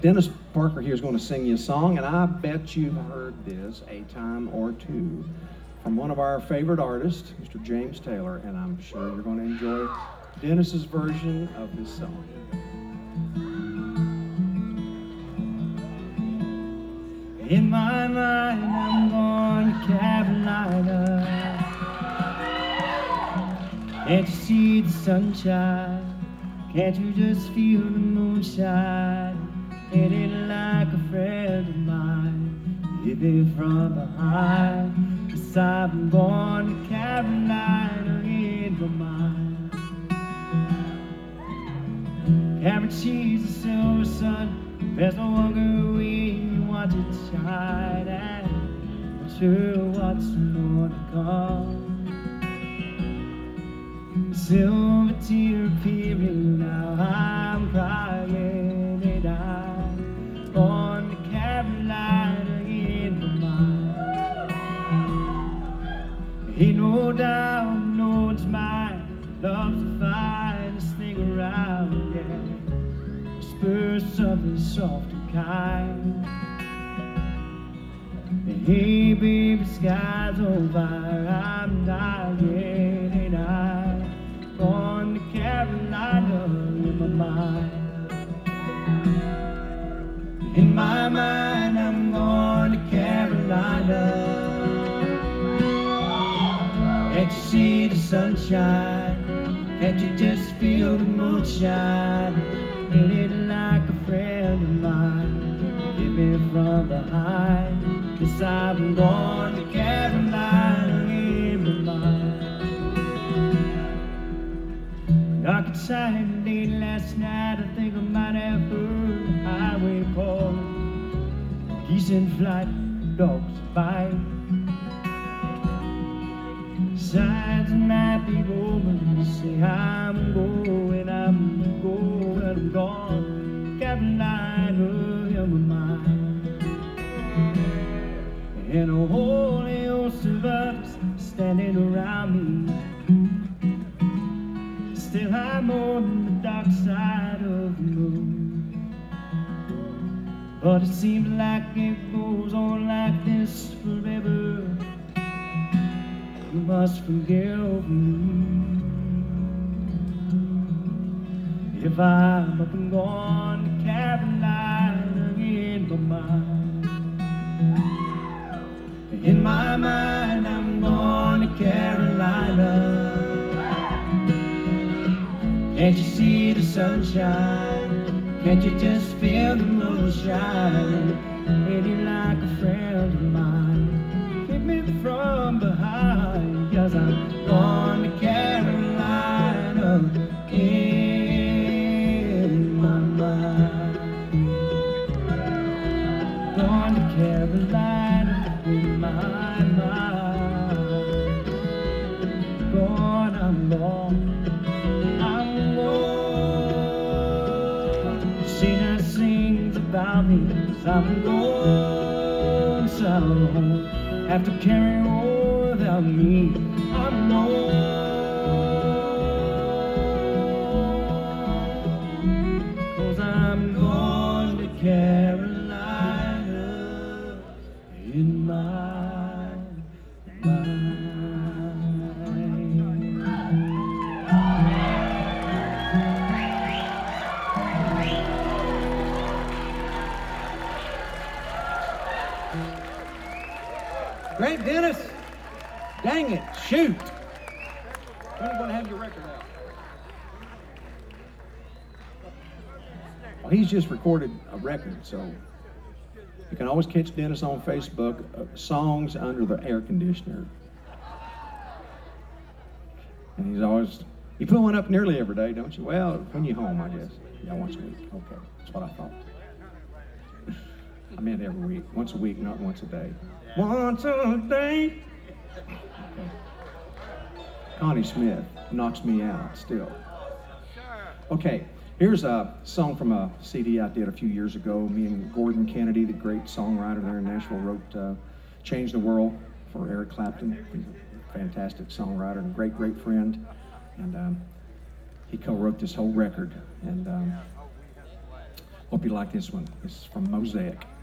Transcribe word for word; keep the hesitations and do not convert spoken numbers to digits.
Dennis Parker here is going to sing you a song, and I bet you've heard this a time or two from one of our favorite artists, Mister James Taylor, and I'm sure you're going to enjoy Dennis's version of this song. In my mind, I'm going to Carolina. Can't you see the sunshine? Can't you just feel the moonshine? Ain't it like a friend of mine, living from behind? 'Cause I'm going to Carolina in my mind. Carrot cheese, the silver sun, there's no longer when you want it to shine. And I'm sure what's going to come. Silver tear appearing now, I'm crying and I'm on to Carolina in my mind. Ain't no doubt, no one's mine. Love's the finest thing around, yeah. Whisper something soft and kind. Hey baby, sky's on fire, I'm dying and I'm on to Carolina in my mind. In my mind, I'm going to Carolina. Can't you see the sunshine? Can't you just feel the moonshine? Ain't it like a friend of mine, living from behind? 'Cause I'm going to Carolina in my mind. Dark and silent late last night, I think I might have heard a highway call. Geese in flight, dogs bite. Signs might be open, say I'm going, I'm going, I'm gone. Carolina in my mind. And a holy host of us standing around me. Still I'm on the dark side of the moon. But it seems like it goes on like this forever. You must forgive me if I'm up and gone to Carolina in my mind. In my mind, I'm going to Carolina. Can't you see the sunshine? Can't you just feel the moonshine? Ain't you like a friend of mine? Keep me from behind, 'cause I'm going to Carolina in my mind. Going to Carolina in my mind. Going, I'm going. Sina sings about me, 'cause I'm going south. Have to carry on without me, I'm going. 'Cause I'm going to Carolina in my mind. Great, Dennis. Dang it, shoot. When are you going to have your record out? Well, he's just recorded a record, so you can always catch Dennis on Facebook, uh, Songs Under the Air Conditioner. And he's always, you put one up nearly every day, don't you? Well, when you're home, I guess. Yeah, once a week. Okay, that's what I thought. I meant every week. Once a week, not once a day. Once a day. Okay. Connie Smith knocks me out still. Okay, here's a song from a C D I did a few years ago. Me and Gordon Kennedy, the great songwriter there in Nashville, wrote uh, Change the World for Eric Clapton. He's a fantastic songwriter and a great, great friend. And um, he co-wrote this whole record. And um, Hope you like this one. This is from Mosaic.